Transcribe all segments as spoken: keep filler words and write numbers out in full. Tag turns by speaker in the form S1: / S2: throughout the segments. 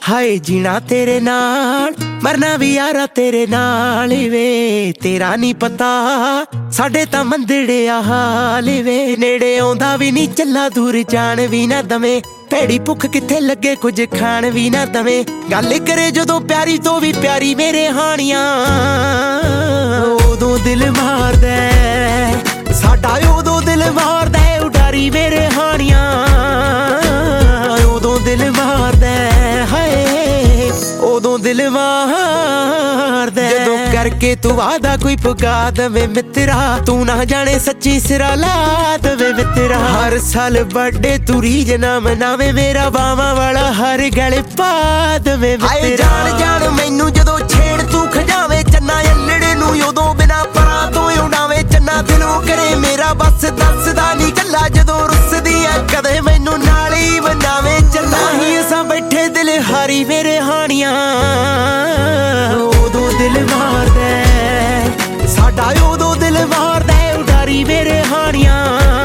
S1: ਹਾਏ ਜੀਣਾ ਤੇਰੇ ਨਾਲ ਮਰਨਾ ਵੀ ਯਾਰਾ ਤੇਰੇ ਨਾਲ ਵੇ। ਤੇਰਾ ਨਹੀਂ ਪਤਾ ਸਾਡੇ ਤਾਂ ਮੰਦੜਿਆ ਹਾਲ ਵੇ। ਨੇੜੇ ਆਉਂਦਾ ਵੀ ਨਹੀਂ ਚੱਲਾ ਦੂਰ ਜਾਣ ਵੀ ਨਾ ਦਵੇਂ। ਭੈੜੀ ਭੁੱਖ ਕਿੱਥੇ ਲੱਗੇ ਕੁਝ ਖਾਣ ਵੀ ਨਾ ਦਵੇਂ। ਗੱਲ ਕਰੇ ਜਦੋਂ ਪਿਆਰੀ ਤੋਂ ਵੀ ਪਿਆਰੀ ਮੇਰੇ ਹਾਣੀਆਂ ਉਦੋਂ ਦਿਲ ਮਾਰਦਾ ਸਾਡਾ ਉਦੋਂ ਦਿਲ ਮਾਰਦਾ ਉਡਾਰੀ ਮੇਰੇ ਹਾਣੀਆਂ ਉਦੋਂ ਦਿਲ ਮਾਰਦਾ ਹਾਏ ਉਦੋਂ ਦਿਲ ਮਾਰਦਾ। ਜਦੋਂ ਕਰਕੇ ਤੂੰ ਵਾਦਾ ਕੋਈ ਪੁਗਾ ਦਵੇ ਮਿੱਤਰਾ ਤੂੰ ਨਾ ਜਾਣੇ ਸੱਚੀ ਸਿਰਾ ਲਾ ਦਵੇ ਮਿੱਤਰਾ। ਹਰ ਸਾਲ ਬਰਥਡੇ ਤੂੰ ਰੀਝ ਨਾ ਮਨਾਵੇ ਮੇਰਾ ਬਾਵਾਂ ਵਾਲਾ ਹਰ ਗਲ ਪਾ ਦਵੇ ਮਿੱਤਰਾ। ਜਾਣ ਜਾਣ ਮੈਨੂੰ ਜਦੋਂ ਛੇੜ ਤੂੰ ਖਜਾਵੇ ਚੰਨਾ ਅੱਲੜੇ ਨੂੰ ਉਦੋਂ ਬਿਨਾ ਪਰਾਂ ਤੋਂ ਉਡਾਵੇ ਚੰਨਾ ਦਿਲੋਂ ਕਰੇ ਮੇਰਾ ਬਸ ਦੱਸਦਾ ਨਹੀਂ ਕੱਲਾ ਜਦੋਂ ਰੁੱਸਦੀ ਆ ਕਦੇ ਮੈਨੂੰ ਨਾਲ ਹੀ ਬਣਾਵੇ ਚੰਨਾ ਹੀ ਅਸਾਂ ਬੈਠੇ ਦਿਲ ਹਾਰੀ ਮੇਰੇ ਹਾਣੀਆਂ ਉਦੋਂ ਦਿਲ ਮਾਰਦਾ ਸਾਡਾ ਉਦੋਂ ਦਿਲ ਮਾਰਦਾ ਉਡਾਰੀ ਮੇਰੇ ਹਾਣੀਆਂ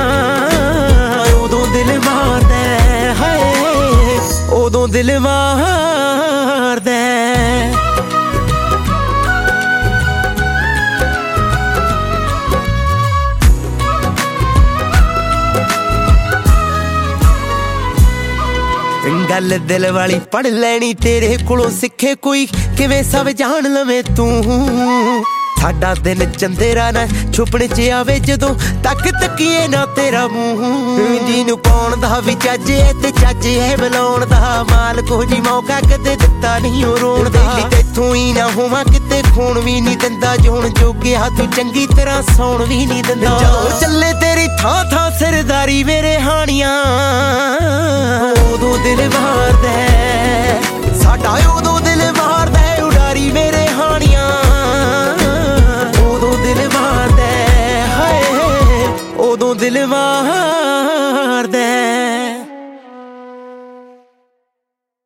S1: ਉਦੋਂ ਦਿਲ ਮਾਰਦਾ ਹਾਏ ਉਦੋਂ ਦਿਲ ਮਾਰਦਾ। ਗੱਲ ਦਿਲ ਵਾਲੀ ਪੜ ਲੈਣੀ ਤੇਰੇ ਕੋਲੋਂ ਸਿੱਖੇ ਕੋਈ ਕਿਵੇਂ ਸਭ ਜਾਣ ਲਵੇਂ ਤੂੰ। ਸਾਡਾ ਦਿਨ ਚੰਦੇਰਾ ਨਾ ਛੁਪਣ ਚ ਆਵੇ ਜਦੋਂ ਤੱਕ ਤੱਕੀਏ ਨਾ ਤੇਰਾ ਮੂੰਹ। ਜਿਹਨੂੰ ਪਾਉਣ ਦਾ ਵੀ ਚੱਜ ਏ ਤੇ ਚੱਜ ਏ ਬੁਲਾਉਣ ਦਾ ਮਾਲ ਕੋ ਜੀ ਮੌਕਾ ਕਦੇ ਦਿੱਤਾ ਨਹੀਂ ਉਹ ਰੋਣ ਦਾ। ਤੈਥੋਂ ਹੀ ਨਾ ਹੋਵਾਂ ਕਿਤੇ ਖੂਨ ਵੀ ਨਹੀਂ ਦਿੰਦਾ ਜੋਣ ਜੋਗਿਆ ਤੂੰ ਚੰਗੀ ਤਰ੍ਹਾਂ ਸੌਣ ਵੀ ਨਹੀਂ ਦਿੰਦਾ। ਜਦੋਂ ਚੱਲੇ ਤੇਰੀ ਥਾਂ ਥਾਂ ਸਰਦਾਰੀ ਮੇਰੇ ਹਾਣੀਆਂ ਉਦੋਂ ਦਿਲ ਮਾਰਦਾ ਸਾਡਾ ਉਦੋਂ ਦਿਲ ਮਾਰਦਾ ਉਡਾਰੀ ਮੇਰੇ ਹਾਣੀਆਂ ਉਦੋਂ ਦਿਲ ਮਾਰਦਾ ਹਾਏ ਉਦੋਂ ਦਿਲ ਮਾਰਦਾ।